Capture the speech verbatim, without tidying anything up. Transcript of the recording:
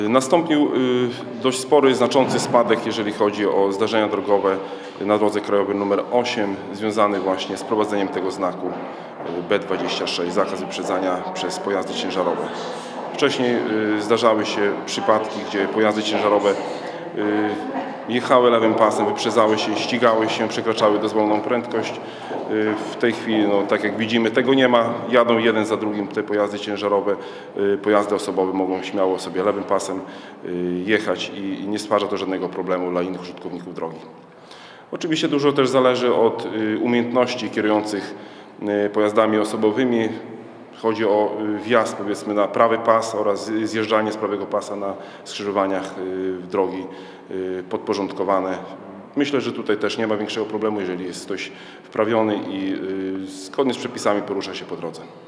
Nastąpił dość spory, znaczący spadek, jeżeli chodzi o zdarzenia drogowe na drodze krajowej nr osiem, związany właśnie z wprowadzeniem tego znaku B dwadzieścia sześć, zakaz wyprzedzania przez pojazdy ciężarowe. Wcześniej zdarzały się przypadki, gdzie pojazdy ciężarowe jechały lewym pasem, wyprzedzały się, ścigały się, przekraczały dozwoloną prędkość. W tej chwili, no, tak jak widzimy, tego nie ma. Jadą jeden za drugim te pojazdy ciężarowe. Pojazdy osobowe mogą śmiało sobie lewym pasem jechać i nie stwarza to żadnego problemu dla innych użytkowników drogi. Oczywiście dużo też zależy od umiejętności kierujących pojazdami osobowymi. Chodzi o wjazd, powiedzmy, na prawy pas oraz zjeżdżanie z prawego pasa na skrzyżowaniach drogi podporządkowane. Myślę, że tutaj też nie ma większego problemu, jeżeli jest ktoś wprawiony i zgodnie z przepisami porusza się po drodze.